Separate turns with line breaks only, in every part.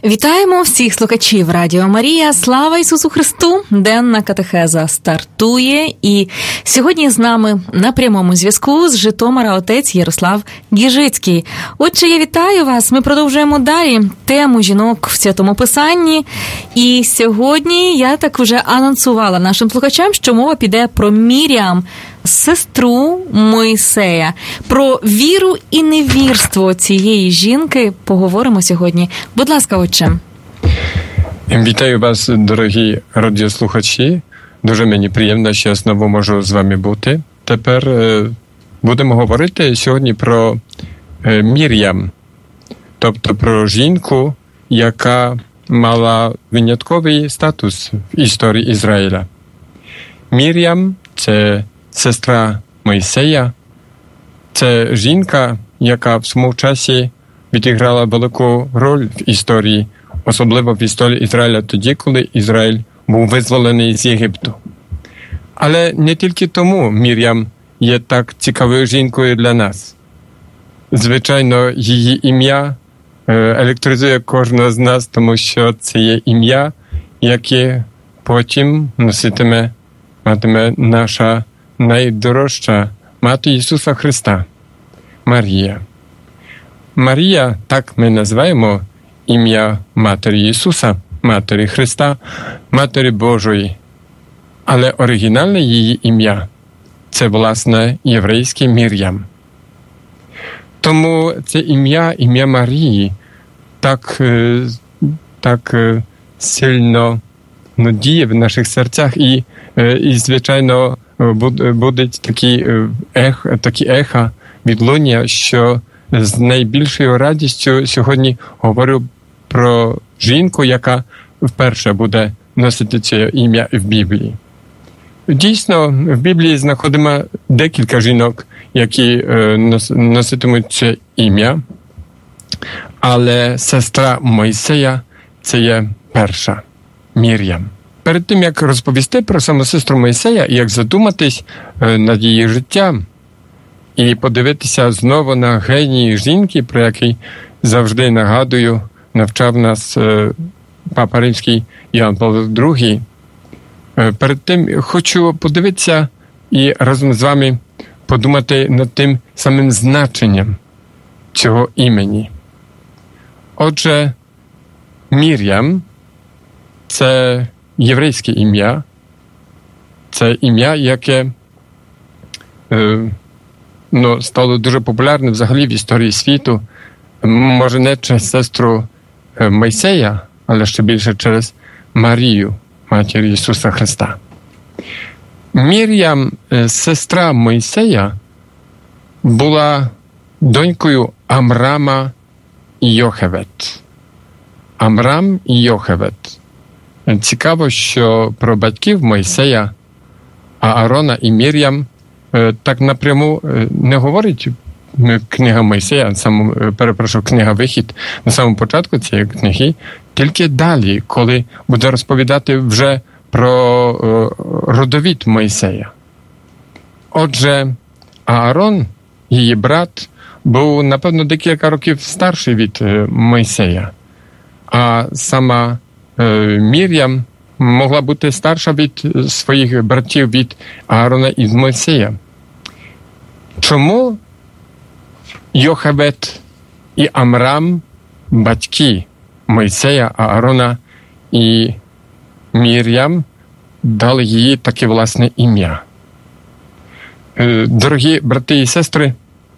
Вітаємо всіх слухачів Радіо Марія. Слава Ісусу Христу! Денна катехеза стартує. І сьогодні з нами на прямому зв'язку з Житомира отець Ярослав Гіжицький. Отже, я вітаю вас. Ми продовжуємо далі тему жінок в Святому Писанні. І сьогодні я так вже анонсувала нашим слухачам, що мова піде про Мір'ям, сестру Мойсея. Про віру і невірство цієї жінки поговоримо сьогодні. Будь ласка, отче.
Вітаю вас, дорогі радіослухачі. Дуже мені приємно, що я знову можу з вами бути. Тепер будемо говорити сьогодні про Мір'ям, тобто про жінку, яка мала винятковий статус в історії Ізраїля. Мір'ям – це сестра Мойсея, це жінка, яка в своєму часі відіграла велику роль в історії, особливо в історії Ізраїля тоді, коли Ізраїль був визволений з Єгипту. Але не тільки тому Мір'ям є так цікавою жінкою для нас. Звичайно, її ім'я електризує кожного з нас, тому що це є ім'я, яке потім матиме наша найдорожча Мати Ісуса Христа – Марія. Марія, так ми називаємо ім'я Матері Ісуса, Матері Христа, Матері Божої. Але оригінальне її ім'я – це, власне, єврейське Мір'ям. Тому це ім'я Марії так сильно діє в наших серцях і звичайно, буде такі еха відлуння, що з найбільшою радістю сьогодні говорю про жінку, яка вперше буде носити це ім'я в Біблії. Дійсно, в Біблії знаходимо декілька жінок, які носитимуть це ім'я, але сестра Мойсея – це є перша – Мір'ям. Перед тим, як розповісти про саму сестру Мойсея, як задуматись над її життям і подивитися знову на генії жінки, про який завжди нагадую, навчав нас Папа Римський Іоанн Павло II. Перед тим хочу подивитися і разом з вами подумати над тим самим значенням цього імені. Отже, Мір'ям – це єврейське ім'я, це ім'я, яке стало дуже популярним взагалі в історії світу. Може, не через сестру Мойсея, але ще більше через Марію, Матір Ісуса Христа. Мір'ям, сестра Мойсея, була донькою Амрама і Йохевед. Амрам і Йохевед. Цікаво, що про батьків Мойсея, Аарона і Мір'ям так напряму не говорить книга Мойсея, книга Вихід на самому початку цієї книги, тільки далі, коли буде розповідати вже про родовід Мойсея. Отже, Аарон, її брат, був, напевно, декілька років старший від Мойсея, а сама Мір'ям могла бути старша від своїх братів, від Аарона і Мойсея. Чому Йохевед і Амрам, батьки Мойсея, Аарона і Мір'ям, дали їй таке власне ім'я? Дорогі брати і сестри,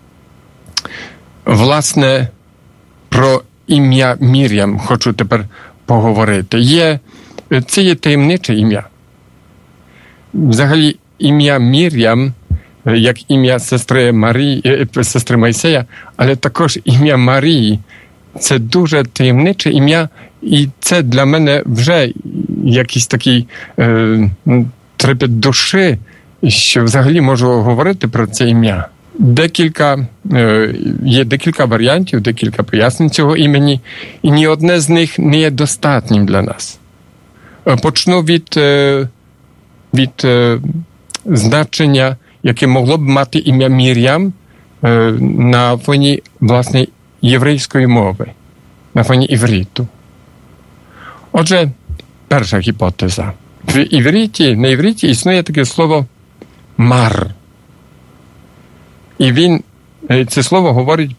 власне, про ім'я Мір'ям хочу тепер поговорити. Це є таємниче ім'я. Взагалі, ім'я Мір'ям, як ім'я сестри Мойсея, але також ім'я Марії, це дуже таємниче ім'я, і це для мене вже якийсь такий трепет душі, що взагалі можу говорити про це ім'я. Є декілька варіантів, декілька пояснень цього імені, і ні одне з них не є достатнім для нас. Почну від значення, яке могло б мати ім'я Мір'ям на фоні, власне, єврейської мови, на фоні івриту. Отже, перша гіпотеза. На івриті існує таке слово «мар». І це слово говорить,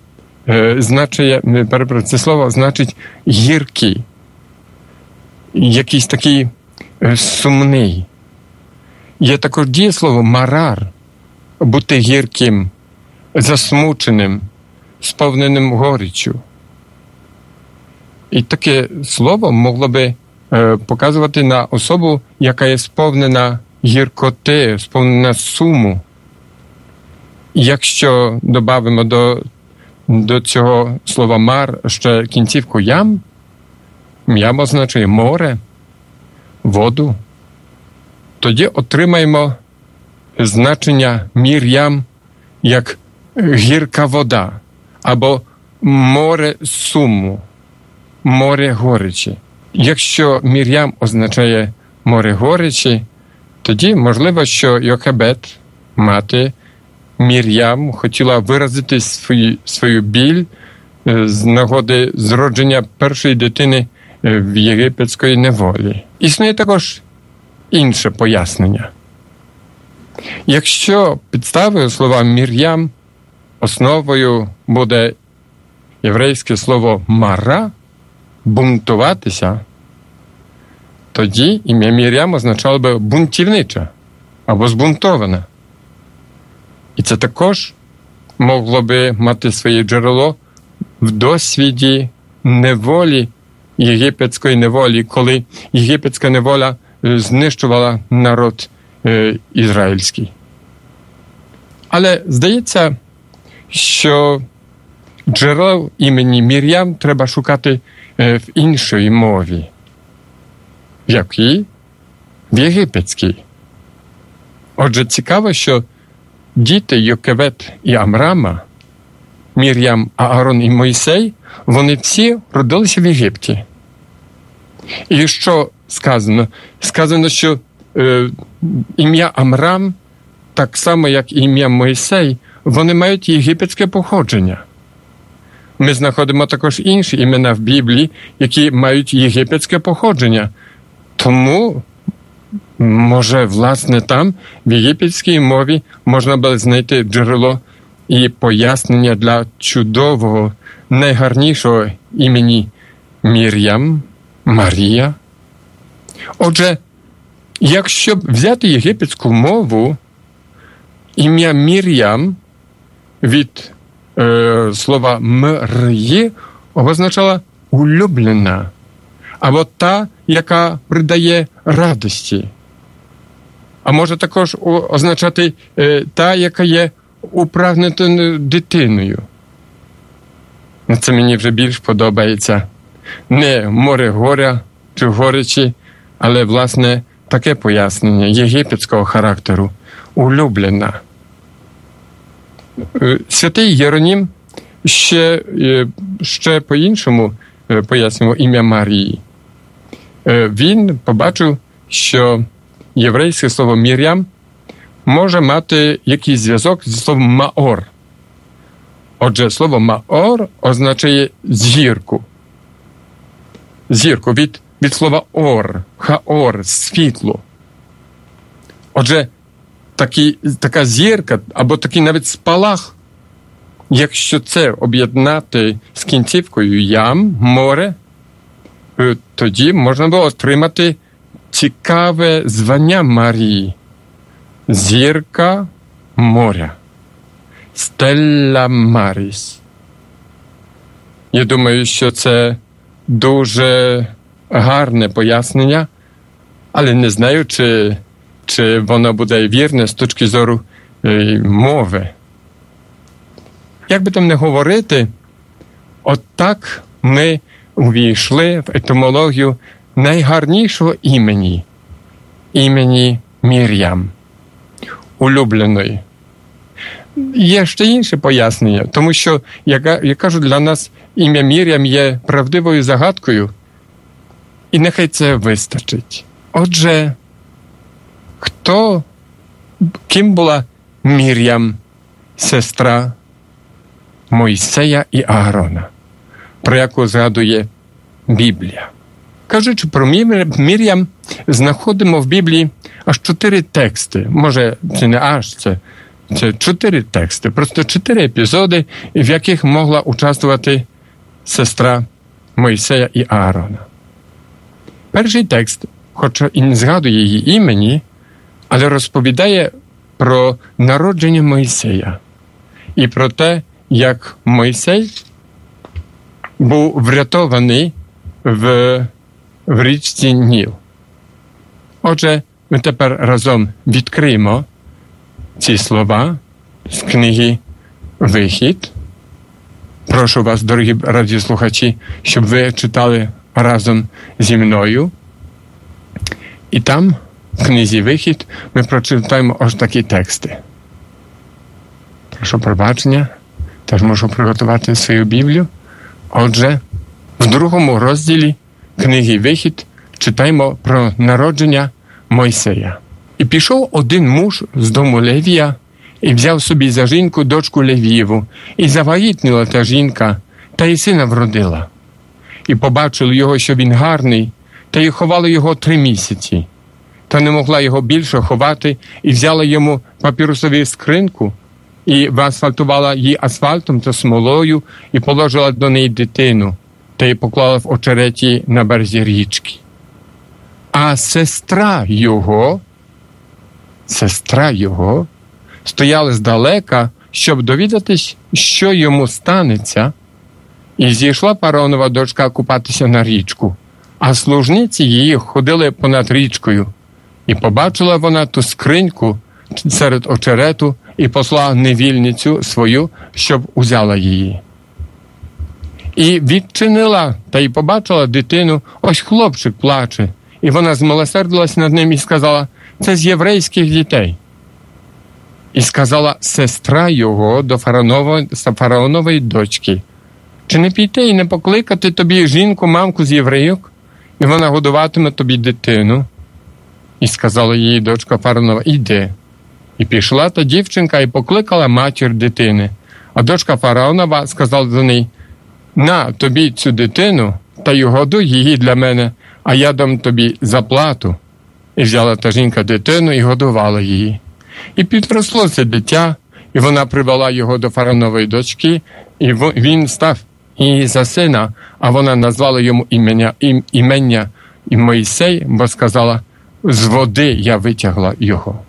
це слово значить гіркий, якийсь такий сумний. Є також дієслово «марар», бути гірким, засмученим, сповненим горіччю. І таке слово могло би показувати на особу, яка є сповнена гіркоти, сповнена суму. Якщо додамо до цього слова «мар» ще кінцівку «ям», «ям» означає море, воду, тоді отримаємо значення Мір'ям як гірка вода або море суму, море горечі. Якщо Мір'ям означає море горечі, тоді можливо, що Йохебед, мати Мір'ям, хотіла виразити свою біль з нагоди зродження першої дитини в єгипетської неволі. Існує також інше пояснення. Якщо підставою слова Мір'ям основою буде єврейське слово «мара», бунтуватися, тоді ім'я Мір'ям означало би бунтівнича або збунтована. І це також могло би мати своє джерело в досвіді неволі, єгипетської неволі, коли єгипетська неволя знищувала народ ізраїльський. Але здається, що джерело імені Мір'ям треба шукати в іншій мові. В якій? В єгипетській. Отже, цікаво, що діти Йокевед і Амрама, Мір'ям, Аарон і Мойсей, вони всі родилися в Єгипті. І що сказано? Сказано, що ім'я Амрам, так само як і ім'я Мойсей, вони мають єгипетське походження. Ми знаходимо також інші імена в Біблії, які мають єгипетське походження. Тому, може, власне, там, в єгипетській мові, можна було знайти джерело і пояснення для чудового, найгарнішого імені Мір'ям, Марія. Отже, якщо б взяти єгипетську мову, ім'я Мір'ям від слова «мр'ї» означало «улюблена», або «та, яка придає радості». А може також означати «та, яка є упрагненою дитиною». Це мені вже більш подобається. Не море горя чи горечі, але, власне, таке пояснення єгипетського характеру – улюблена. Святий Єронім ще по-іншому пояснював ім'я Марії. Він побачив, що єврейське слово Мір'ям може мати якийсь зв'язок зі словом Маор. Отже, слово Маор означає зірку. Зірку від слова ор, хаор, світло. Отже, така зірка, або такий навіть спалах, якщо це об'єднати з кінцівкою ям, море, тоді можна було отримати цікаве звання Марії. Зірка моря. Стелла Маріс. Я думаю, що це дуже гарне пояснення, але не знаю, чи воно буде вірне з точки зору мови. Як би там не говорити, отак ми увійшли в етимологію найгарнішого імені Мір'ям, улюбленої. Є ще інше пояснення, тому що, я кажу, для нас ім'я Мір'ям є правдивою загадкою, і нехай це вистачить. Отже, ким була Мір'ям, сестра Мойсея і Аарона, про яку згадує Біблія? Кажучи про Мір'ям, знаходимо в Біблії аж 4 тексти. Може, це не аж, це 4 тексти. Просто 4 епізоди, в яких могла участвувати сестра Мойсея і Аарона. Перший текст, хоча і не згадує її імені, але розповідає про народження Мойсея і про те, як Мойсей був врятований в річці Ніл. Отже, ми тепер разом відкриємо ці слова з книги «Вихід». Прошу вас, дорогі радіослухачі, щоб ви читали разом зі мною. І там, в книзі «Вихід», ми прочитаємо ось такі тексти. Прошу пробачення, теж можу приготувати свою Біблію. Отже, в 2 розділі книги «Вихід» читаємо про народження Мойсея. «І пішов один муж з дому Левія, і взяв собі за жінку дочку Левієву, і завагітніла та жінка, та й сина вродила. І побачили його, що він гарний, та й ховали його 3 місяці. Та не могла його більше ховати, і взяла йому папірусову скриньку, і виасфальтувала її асфальтом та смолою, і положила до неї дитину, та й поклала в очереті на березі річки. А сестра його стояла здалека, щоб довідатись, що йому станеться, і зійшла фараонова дочка купатися на річку, а служниці її ходили понад річкою. І побачила вона ту скриньку серед очерету і послала невільницю свою, щоб узяла її. І відчинила, та й побачила дитину, ось хлопчик плаче. І вона змилосердилась над ним і сказала, це з єврейських дітей. І сказала сестра його до фараонової дочки, чи не піти і не покликати тобі жінку, мамку з єврейок, і вона годуватиме тобі дитину. І сказала її дочка фараонова, іди. І пішла та дівчинка і покликала матір дитини. А дочка фараонова сказала до неї, на тобі цю дитину, та й годуй її для мене, а я дам тобі заплату. І взяла та жінка дитину і годувала її. І підросло це дитя, і вона привела його до фараонової дочки, і він став її за сина, а вона назвала йому імення Мойсей, бо сказала, з води я витягла його.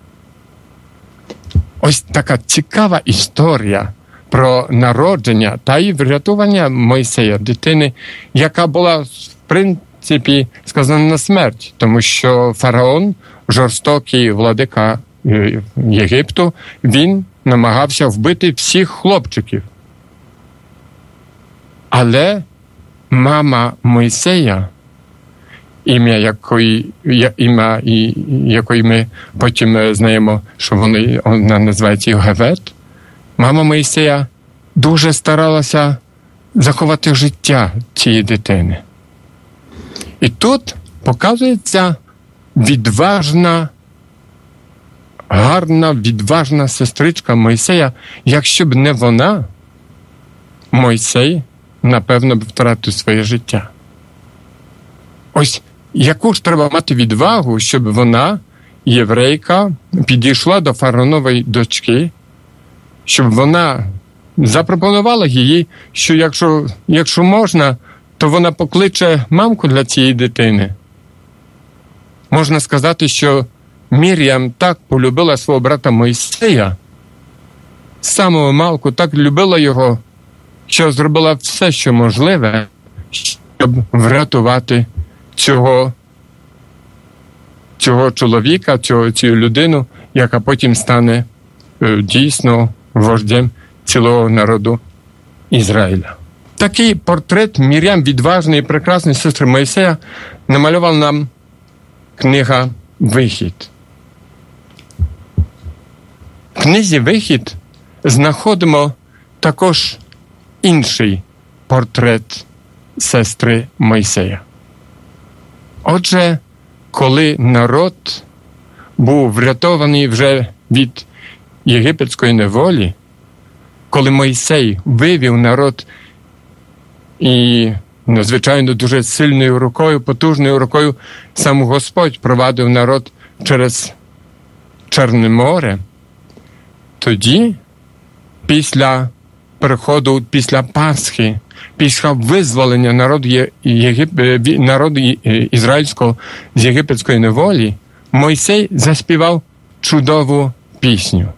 Ось така цікава історія про народження та й врятування Мойсея, дитини, яка була, в принципі, сказана на смерть, тому що фараон, жорстокий владика Єгипту, він намагався вбити всіх хлопчиків. Але мама Мойсея, ім'я якої ми потім знаємо, що вона називається Йогевед, мама Мойсея дуже старалася заховати життя цієї дитини. І тут показується відважна сестричка Мойсея. Якщо б не вона, Мойсей, напевно, б втратив своє життя. Ось яку ж треба мати відвагу, щоб вона, єврейка, підійшла до фараонової дочки, щоб вона запропонувала їй, що якщо можна, то вона покличе мамку для цієї дитини. Можна сказати, що Мір'ям так полюбила свого брата Мойсея, з самого малку так любила його, що зробила все, що можливе, щоб врятувати цього чоловіка, цю людину, яка потім стане дійсно вождем цілого народу Ізраїля. Такий портрет Мір'ям, відважної і прекрасної сестри Мойсея, намалювала нам книга «Вихід». В книзі «Вихід» знаходимо також інший портрет сестри Мойсея. Отже, коли народ був врятований вже від єгипетської неволі, коли Мойсей вивів народ і звичайно, дуже сильною рукою, потужною рукою сам Господь провадив народ через Чорне море. Тоді, після приходу, після Пасхи, після визволення народу ізраїльського з єгипетської неволі, Мойсей заспівав чудову пісню.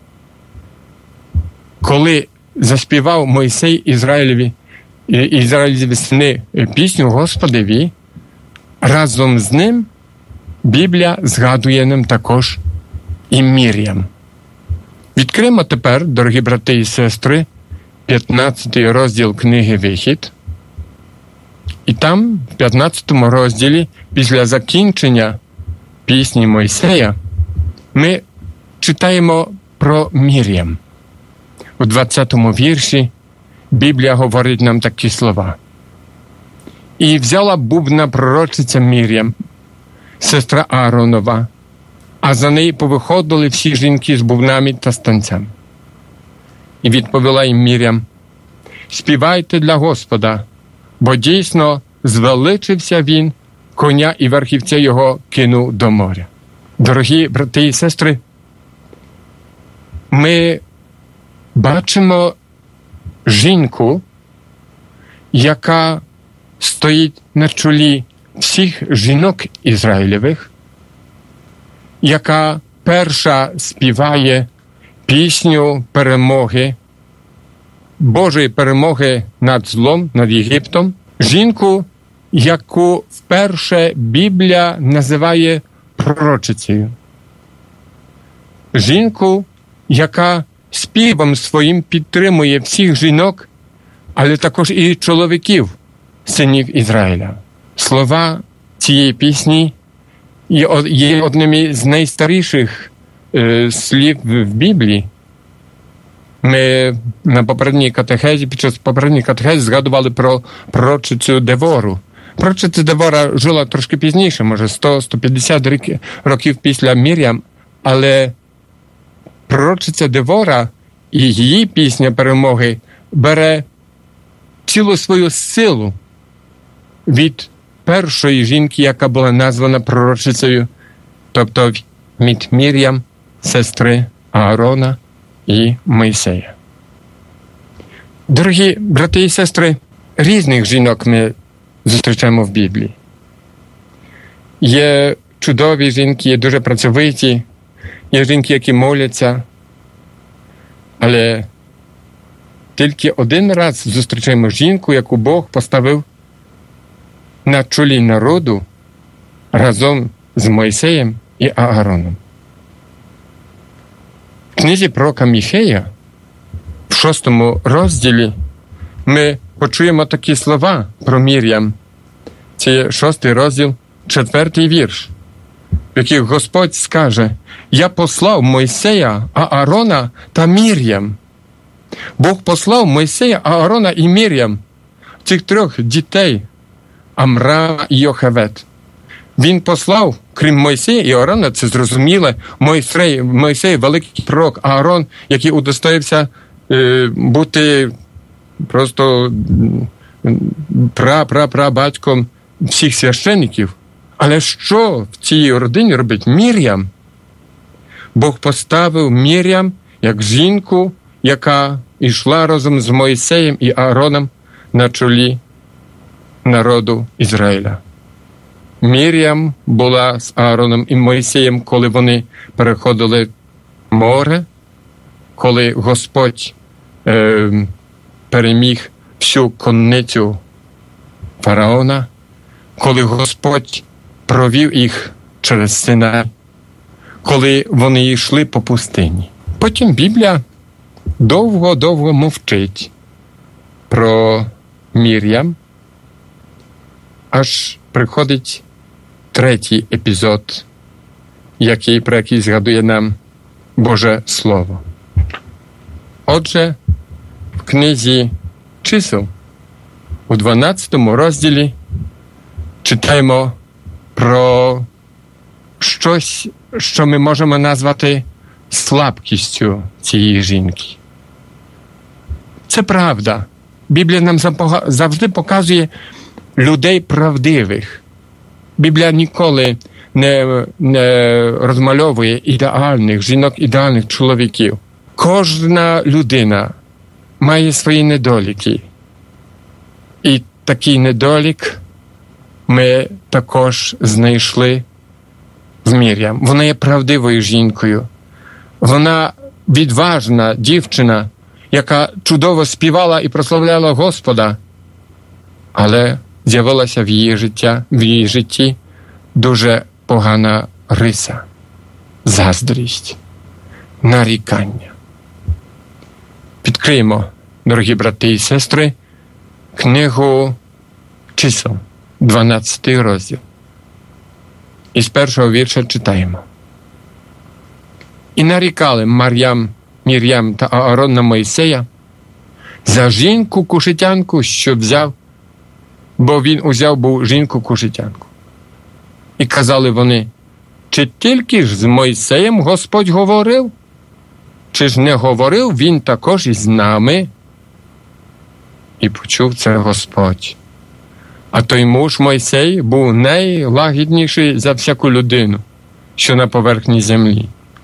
Коли заспівав Мойсей Ізраїлеві сини пісню Господеві, разом з ним Біблія згадує нам також і Мір'ям. Відкриємо тепер, дорогі брати і сестри, 15 розділ книги «Вихід». І там, в 15 розділі, після закінчення пісні Мойсея, ми читаємо про Мір'ям. У 20-му вірші Біблія говорить нам такі слова. «І взяла бубна пророчиця Мір'ям, сестра Ааронова, а за неї повиходили всі жінки з бубнами та станцями. І відповіла їм Мір'ям: співайте для Господа, бо дійсно звеличився він, коня і верхівця його кинув до моря». Дорогі брати і сестри, ми бачимо жінку, яка стоїть на чолі всіх жінок Ізраїлевих, яка перша співає пісню перемоги, Божої перемоги над злом, над Єгиптом. Жінку, яку вперше Біблія називає пророчицею. Жінку, яка співом своїм підтримує всіх жінок, але також і чоловіків, синів Ізраїля. Слова цієї пісні є одними з найстаріших слів в Біблії. Ми на попередній катехезі, під час попередньої катехези згадували про пророчицю Девору. Пророчиця Девора жила трошки пізніше, може 100-150 років після Мір'ям, але пророчиця Девора і її пісня перемоги бере цілу свою силу від першої жінки, яка була названа пророчицею, тобто від Мір'ям, сестри Аарона і Мойсея. Дорогі брати і сестри, різних жінок ми зустрічаємо в Біблії. Є чудові жінки, є дуже працьовиті, є жінки, які моляться, але тільки один раз зустрічаємо жінку, яку Бог поставив на чолі народу разом з Мойсеєм і Аароном. В книзі пророка Міхея, в 6 розділі, ми почуємо такі слова про Мір'ям. Це 6 розділ, 4 вірш, в яких Господь скаже: «Я послав Мойсея, Аарона та Мір'ям». Бог послав Мойсея, Аарона і Мір'ям, цих 3 дітей, Амрама і Йохевед. Він послав, крім Мойсея і Аарона, це зрозуміло, Мойсей великий пророк, Аарон, який удостоївся бути просто прабатьком всіх священиків. Але що в цій родині робить Мір'ям? Бог поставив Мір'ям як жінку, яка йшла разом з Мойсеєм і Аароном на чолі народу Ізраїля. Мір'ям була з Аароном і Мойсеєм, коли вони переходили море, коли Господь переміг всю конницю фараона, коли Господь провів їх через Синай, коли вони йшли по пустині. Потім Біблія довго мовчить про Мір'ям, аж приходить 3-й епізод, про який згадує нам Боже Слово. Отже, в книзі Чисел, у 12 розділі, читаємо про щось, що ми можемо назвати слабкістю цієї жінки. Це правда. Біблія нам завжди показує людей правдивих. Біблія ніколи не розмальовує ідеальних жінок, ідеальних чоловіків. Кожна людина має свої недоліки. І такий недолік ми також знайшли в Мір'ям. Вона є правдивою жінкою. Вона відважна дівчина, яка чудово співала і прославляла Господа. Але з'явилася в її житті дуже погана риса. Заздрість, нарікання. Відкриємо, дорогі брати і сестри, книгу Чисел, 12 розділ. І з першого вірша читаємо. І нарікали Мір'ям та Аарон на Мойсея за жінку-кушитянку, що взяв, бо він узяв був жінку-кушитянку. І казали вони, чи тільки ж з Мойсеєм Господь говорив? Чи ж не говорив він також із нами? І почув це Господь. А той муж Мойсей був найлагідніший за всяку людину, що на поверхні землі.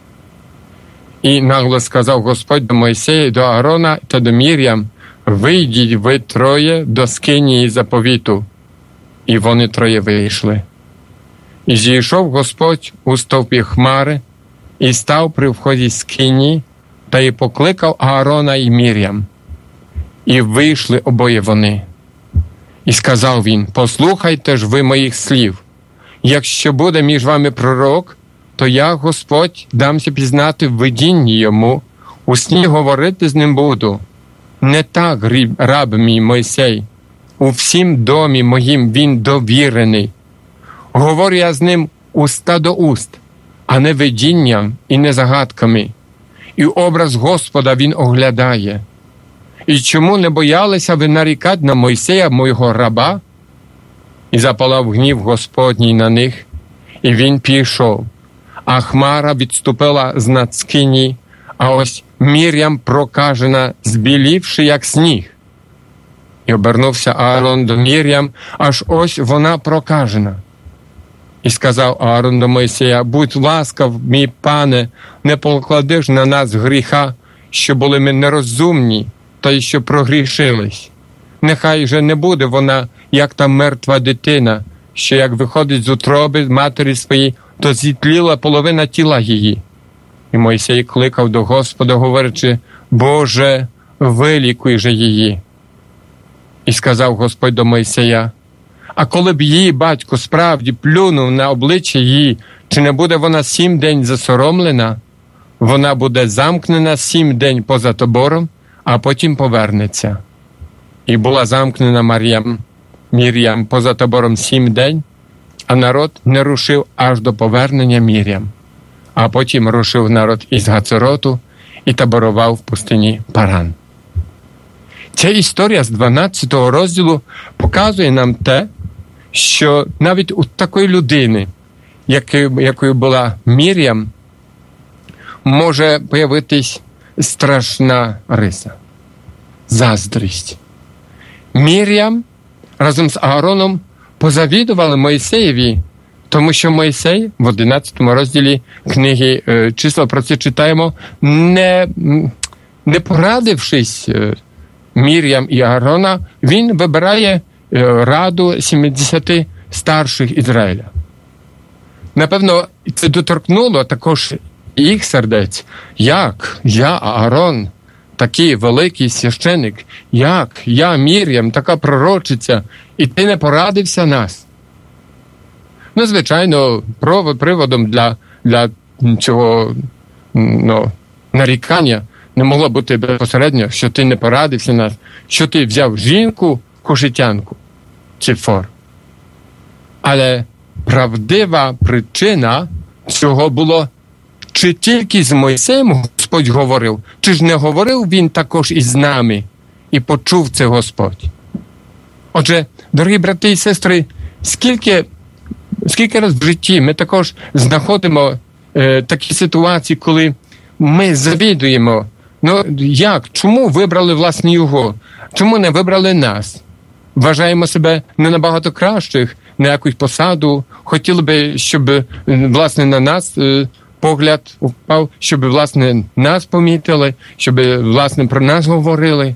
І нагло сказав Господь до Мойсея, до Аарона та до Мір'ям, вийдіть ви троє до скинії заповіту. І вони троє вийшли. І зійшов Господь у стовпі хмари, і став при вході скинії, та й покликав Аарона і Мір'ям. І вийшли обоє вони. І сказав він, послухайте ж ви моїх слів. Якщо буде між вами пророк, то я, Господь, дамся пізнати в видінні йому, у сні говорити з ним буду. Не так, раб мій Мойсей, у всім домі моїм він довірений. Говорю я з ним уста до уст, а не видінням і не загадками. І образ Господа він оглядає. І чому не боялися ви нарікати на Мойсея, мого раба? І запалав гнів Господній на них, і він пішов. А хмара відступила з над скині, а ось Мір'ям прокажена, збілівши, як сніг. І обернувся Аарон до Мір'ям, аж ось вона прокажена. І сказав Аарон до Мойсея, будь ласкав, мій пане, не покладеш на нас гріха, що були ми нерозумні, та й що прогрішились. Нехай же не буде вона, як та мертва дитина, що як виходить з утроби матері своєї, то зітліла половина тіла її. І Мойсей кликав до Господа, говорячи, Боже, вилікуй же її. І сказав Господь до Мойсея, а коли б її батько справді плюнув на обличчя її, чи не буде вона 7 день засоромлена? Вона буде замкнена 7 день поза тобором, а потім повернеться. І була замкнена Мір'ям поза табором 7 день, а народ не рушив аж до повернення Мір'ям. А потім рушив народ із Гацероту і таборував в пустині Паран. Ця історія з 12 розділу показує нам те, що навіть у такої людини, якою була Мір'ям, може появитись страшна риса – заздрість. Мір'ям разом з Аароном позавідували Мойсеєві, тому що Мойсей в 11 розділі книги «Числа» про це читаємо, не порадившись Мір'ям і Аарона, він вибирає раду 70 старших Ізраїля. Напевно, це доторкнуло також їх сердець. Як я, Аарон, такий великий священик, як я, Мір'ям, така пророчиця, і ти не порадився нас? Ну, звичайно, приводом для цього нарікання не могло бути безпосередньо, що ти не порадився нас, що ти взяв жінку-кушитянку, Цифор. Але правдива причина цього було, чи тільки з Мойсеєм Господь говорив, чи ж не говорив він також із нами, і почув це Господь. Отже, дорогі брати і сестри, скільки раз в житті ми також знаходимо такі ситуації, коли ми завідуємо, чому вибрали власне його, чому не вибрали нас? вважаємо себе не набагато кращих на якусь посаду, хотіли би, щоб, власне, на нас погляд упав, щоб, власне, нас помітили, щоб, власне, про нас говорили.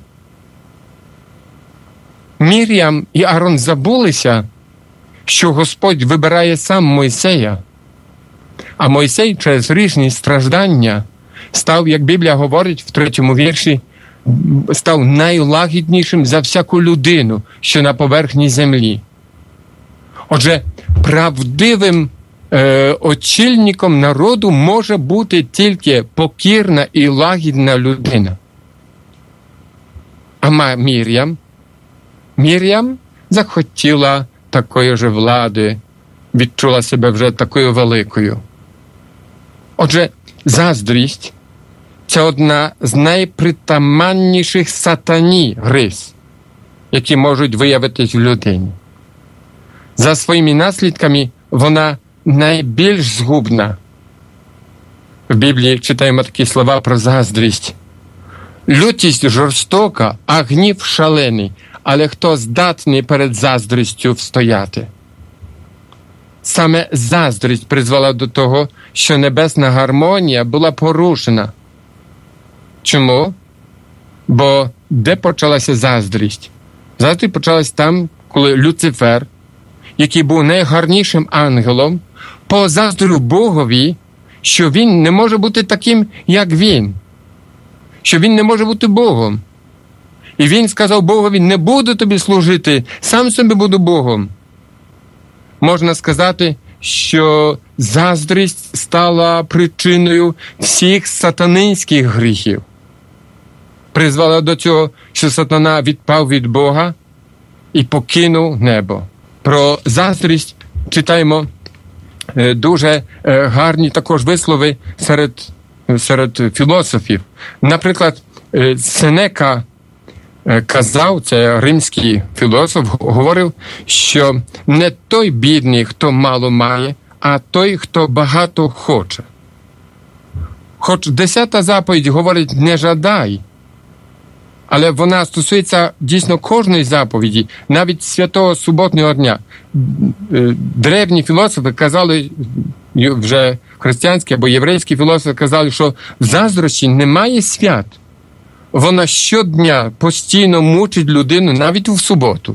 Мір'ям і Аарон забулися, що Господь вибирає сам Мойсея, а Мойсей через різні страждання став, як Біблія говорить в 3-му вірші, став найлагіднішим за всяку людину, що на поверхні землі. Отже, правдивим очільником народу може бути тільки покірна і лагідна людина. А Мір'ям захотіла такої ж влади, відчула себе вже такою великою. Отже, заздрість – це одна з найпритаманніших сатані рис, які можуть виявитись в людині. За своїми наслідками вона найбільш згубна. В Біблії читаємо такі слова про заздрість. Лютість жорстока, а гнів шалений, але хто здатний перед заздрістю встояти? Саме заздрість призвела до того, що небесна гармонія була порушена. Чому? Бо де почалася заздрість? Заздрість почалась там, коли Люцифер, який був найгарнішим ангелом, позаздрив Богові, що він не може бути таким, як він. Що він не може бути Богом. І він сказав Богові: не буду тобі служити, сам собі буду Богом. Можна сказати, що заздрість стала причиною всіх сатанинських гріхів. Призвела до цього, що сатана відпав від Бога і покинув небо. Про заздрість читаємо дуже гарні також вислови серед філософів. Наприклад, Сенека казав, це римський філософ, говорив, що не той бідний, хто мало має, а той, хто багато хоче. Хоч 10-та заповідь говорить «не жадай», але вона стосується дійсно кожної заповіді, навіть святого суботнього дня. Древні філософи казали, вже християнські або єврейські філософи казали, що в заздрощі немає свят. Вона щодня постійно мучить людину навіть в суботу.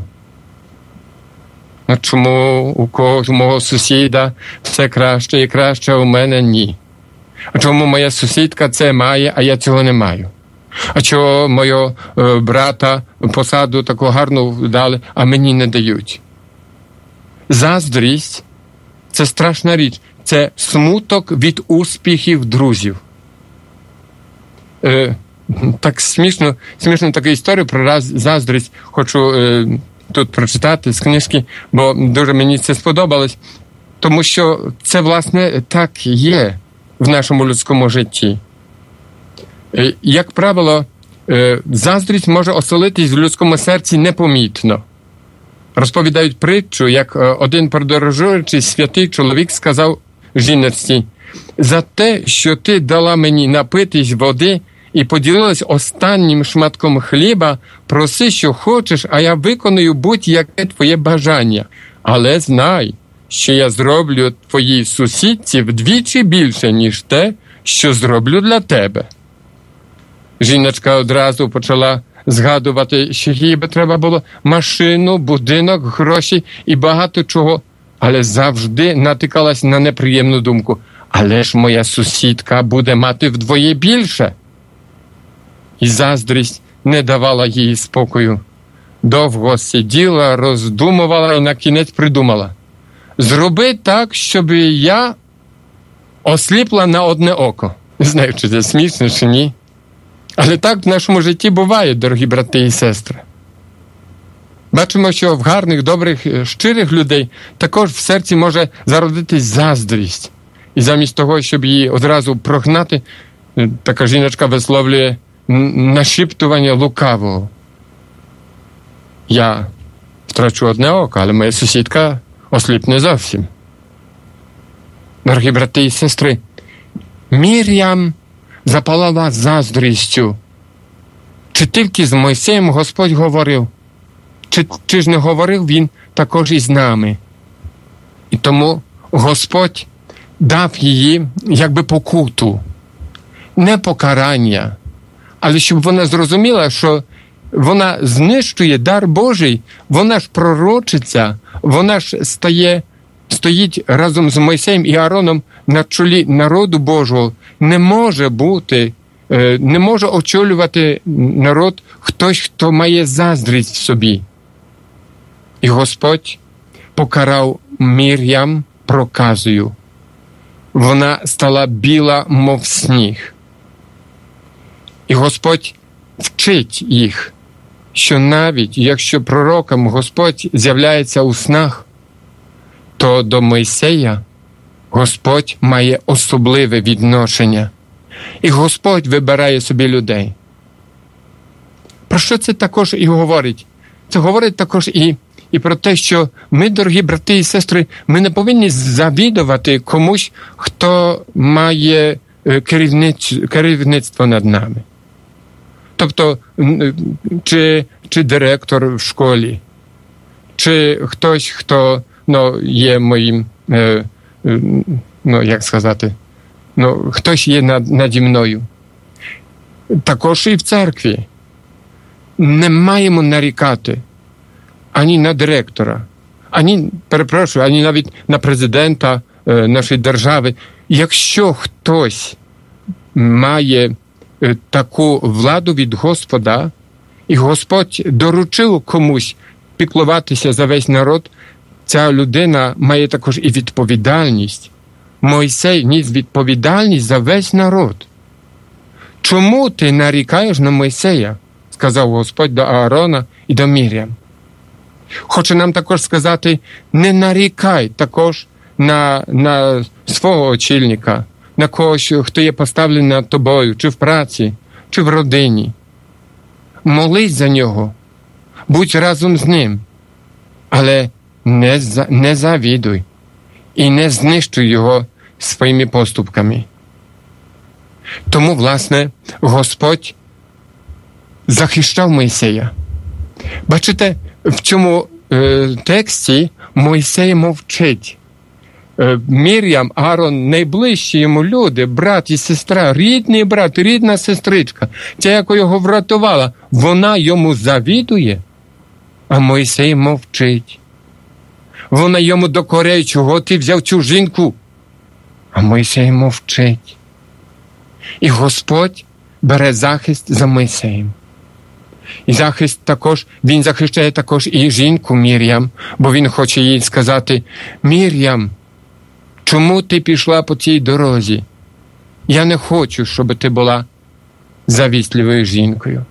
А чому у когось, у мого сусіда все краще і краще, а у мене ні? А чому моя сусідка це має, а я цього не маю? А чого мого брата посаду таку гарну дали, а мені не дають? Заздрість – це страшна річ. Це смуток від успіхів друзів. Так смішно таку історію про заздрість хочу тут прочитати з книжки, бо дуже мені це сподобалось. Тому що це, власне, так є в нашому людському житті. Як правило, заздрість може оселитись в людському серці непомітно. Розповідають притчу, як один подорожуючий святий чоловік сказав жіночці: «За те, що ти дала мені напитись води і поділилась останнім шматком хліба, проси, що хочеш, а я виконую будь-яке твоє бажання. Але знай, що я зроблю твоїй сусідці вдвічі більше, ніж те, що зроблю для тебе». Жіночка одразу почала згадувати, що їй би треба було машину, будинок, гроші і багато чого, але завжди натикалась на неприємну думку: але ж моя сусідка буде мати вдвоє більше. І заздрість не давала їй спокою. Довго сиділа, роздумувала і на кінець придумала: зроби так, щоб я осліпла на одне око. Не знаю, чи це смішно, чи ні. Але так в нашому житті буває, дорогі брати і сестри. Бачимо, що в гарних, добрих, щирих людей також в серці може зародитись заздрість. І замість того, щоб її одразу прогнати, така жіночка висловлює нашіптування лукавого. Я втрачу одне око, але моя сусідка осліпне зовсім. Дорогі брати і сестри, Мір'ям запалала заздрістю. Чи тільки з Мойсеєм Господь говорив? чи ж не говорив він також із нами? І тому Господь дав її якби покуту, не покарання, але щоб вона зрозуміла, що вона знищує дар Божий, вона ж пророчиця, вона ж стоїть разом з Мойсеєм і Аароном на чолі народу Божого, не може очолювати народ хтось, хто має заздрість в собі. І Господь покарав Мір'ям проказою. Вона стала біла, мов сніг. І Господь вчить їх, що навіть якщо пророкам Господь з'являється у снах, то до Мойсея Господь має особливе відношення. І Господь вибирає собі людей. Про що це також і говорить? Це говорить також і про те, що ми, дорогі брати і сестри, ми не повинні завідувати комусь, хто має керівництво над нами. Тобто, чи директор в школі, чи хтось, хто є моїм, хтось є наді мною. Також і в церкві. Не маємо нарікати ані на директора, ані навіть на президента нашої держави. Якщо хтось має таку владу від Господа, і Господь доручив комусь піклуватися за весь народ, ця людина має також і відповідальність. Мойсей ніс відповідальність за весь народ. Чому ти нарікаєш на Мойсея? Сказав Господь до Аарона і до Мір'ям. Хоче нам також сказати, не нарікай також на свого очільника, на когось, хто є поставлений над тобою, чи в праці, чи в родині. Молись за нього, будь разом з ним, але не завідуй і не знищуй його своїми поступками. Тому, власне, Господь захищав Мойсея. Бачите, в цьому тексті Мойсей мовчить. Мір'ям, Аарон, найближчі йому люди, брат і сестра, рідний брат, рідна сестричка, ця, яка його врятувала, вона йому завідує, а Мойсей мовчить. Вона йому докоряє, чого ти взяв цю жінку, а Мойсей мовчить. І Господь бере захист за Мойсеєм. І захист також, він захищає також і жінку Мір'ям, бо він хоче їй сказати: Мір'ям, чому ти пішла по цій дорозі? Я не хочу, щоб ти була завістливою жінкою.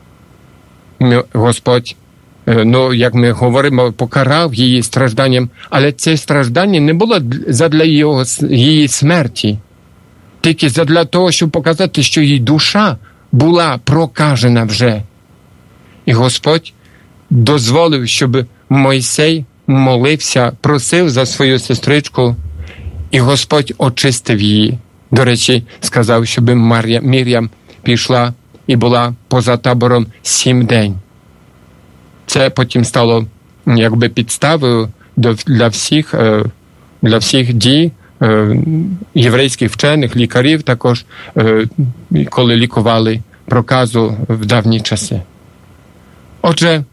Господь, як ми говоримо, покарав її стражданням, але це страждання не було задля її смерті, тільки задля того, щоб показати, що її душа була прокажена вже. І Господь дозволив, щоб Мойсей молився, просив за свою сестричку, і Господь очистив її. До речі, сказав, щоб Мір'ям пішла і була поза табором 7 день. Це потім стало якби підставою для всіх дій єврейських вчених, лікарів також, коли лікували проказу в давні часи. Отже,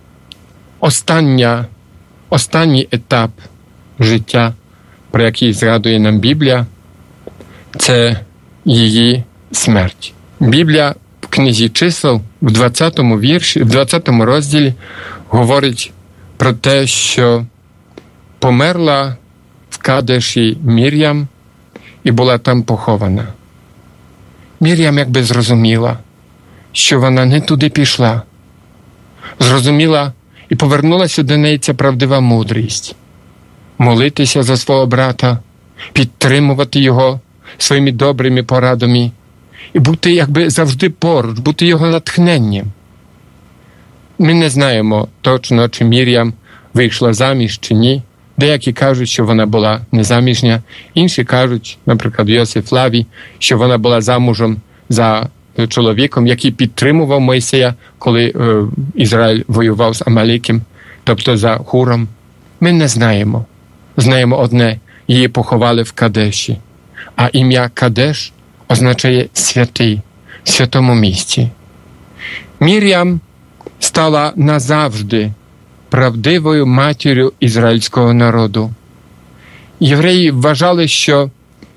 останній етап життя, про який згадує нам Біблія, це її смерть. Біблія в книзі Чисел в 20 розділі говорить про те, що померла в Кадеші Мір'ям і була там похована. Мір'ям якби зрозуміла, що вона не туди пішла. Зрозуміла і повернулася до неї ця правдива мудрість. Молитися за свого брата, підтримувати його своїми добрими порадами і бути якби завжди поруч, бути його натхненням. Ми не знаємо точно, чи Мір'ям вийшла заміж, чи ні. Деякі кажуть, що вона була незаміжня. Інші кажуть, наприклад, Йосиф Флавій, що вона була замужем за чоловіком, який підтримував Мойсея, коли Ізраїль воював з Амаліком, тобто за Хуром. Ми не знаємо. Знаємо одне – її поховали в Кадеші. А ім'я Кадеш означає «святий», в святому місці. Мір'ям стала назавжди правдивою матір'ю ізраїльського народу. Євреї вважали, що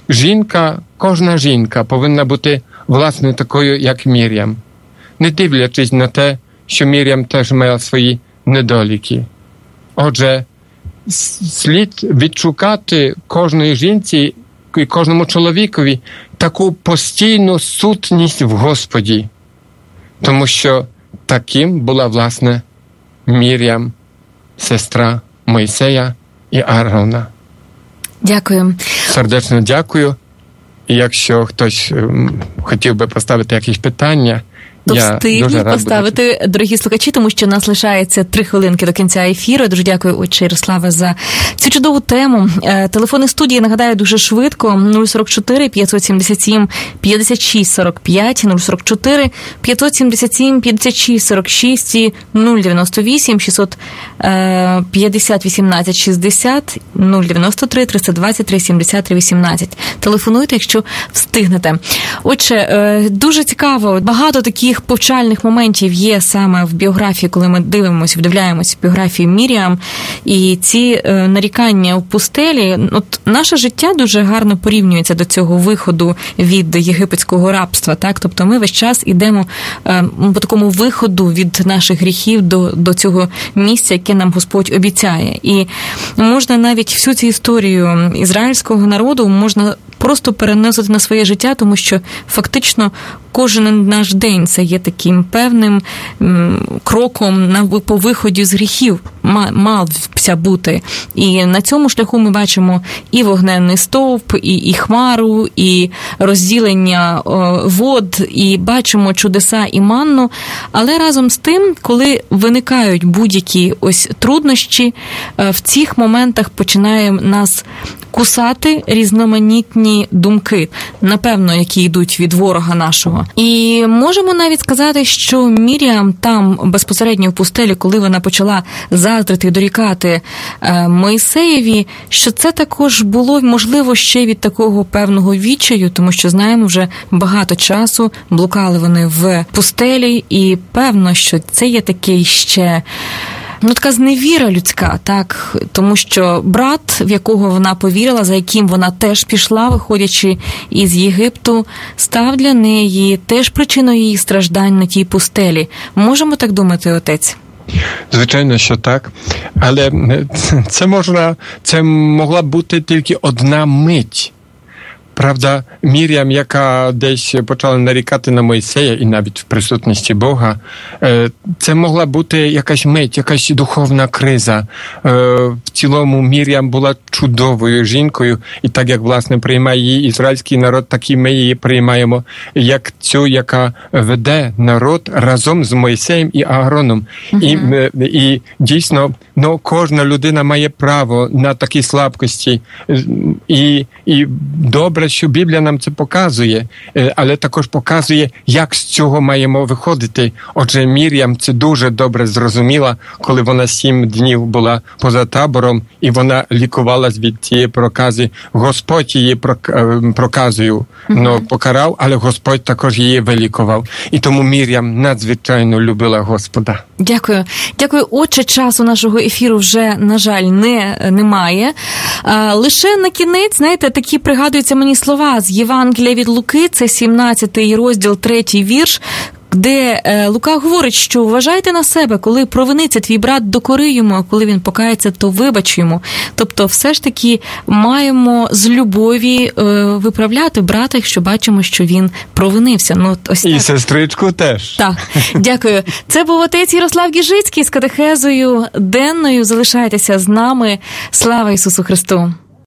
кожна жінка повинна бути власне такою, як Мір'ям, не дивлячись на те, що Мір'ям теж мала свої недоліки. Отже, слід відшукати кожної жінці і кожному чоловікові таку постійну сутність в Господі, тому що таким була, власне, Мір'ям, сестра Мойсея і Аарона.
Дякую.
Сердечно дякую. І якщо хтось хотів би поставити якісь питання,
то встигніть поставити, дорогі слухачі, тому що нас лишається 3 хвилинки до кінця ефіру. Дуже дякую, отче Ярославе, за цю чудову тему. Телефони студії, нагадаю, дуже швидко. 044 577 56 45, 044 577 56 46 і 098 650 18 60, 093 323 73 18. Телефонуйте, якщо встигнете. Отже, дуже цікаво, багато таких повчальних моментів є саме в біографії, коли ми вдивляємося в біографії Мір'ям, і ці нарікання в пустелі. От наше життя дуже гарно порівнюється до цього виходу від єгипетського рабства, так? Тобто ми весь час йдемо по такому виходу від наших гріхів до цього місця, яке нам Господь обіцяє. І можна навіть всю цю історію ізраїльського народу можна просто переносити на своє життя, тому що фактично кожен наш день це є таким певним кроком по виході з гріхів, мався бути. І на цьому шляху ми бачимо і вогненний стовп, і хмару, і розділення вод, і бачимо чудеса і манну. Але разом з тим, коли виникають будь-які ось труднощі, в цих моментах починає нас кусати різноманітні думки, напевно, які йдуть від ворога нашого. І можемо навіть сказати, що Мір'ям там безпосередньо в пустелі, коли вона почала заздрити і дорікати Мойсеєві, що це також було, можливо, ще від такого певного відчаю, тому що знаємо, вже багато часу блукали вони в пустелі, і певно, що це є такий ще така зневіра людська, так, тому що брат, в якого вона повірила, за яким вона теж пішла, виходячи із Єгипту, став для неї теж причиною її страждань на тій пустелі. Можемо так думати, отець?
Звичайно, що так. Але це могла бути тільки одна мить. Правда, Мір'ям, яка десь почала нарікати на Мойсея, і навіть в присутності Бога, це могла бути якась мить, якась духовна криза. В цілому Мір'ям була чудовою жінкою, і так як, власне, приймає її ізраїльський народ, так і ми її приймаємо, як цю, яка веде народ разом з Мойсеєм і Аароном. І дійсно, кожна людина має право на такі слабкості. І добре, що Біблія нам це показує, але також показує, як з цього маємо виходити. Отже, Мір'ям це дуже добре зрозуміла, коли вона 7 днів була поза табором, і вона лікувалась від цієї прокази. Господь її проказою покарав, але Господь також її вилікував. І тому Мір'ям надзвичайно любила Господа.
Дякую. Дякую. Отче, часу нашого ефіру вже, на жаль, немає. Лише на кінець, знаєте, такі пригадуються мені слова з Євангелія від Луки, це 17-й розділ, 3-й вірш, де Лука говорить, що вважайте на себе, коли провиниться твій брат, докори йому, а коли він покається, то вибач йому. Тобто все ж таки маємо з любові виправляти брата, якщо бачимо, що він провинився. Ось так.
І сестричку теж.
Так, дякую. Це був отець Ярослав Гіжицький з катехезою денною. Залишайтеся з нами. Слава Ісусу Христу!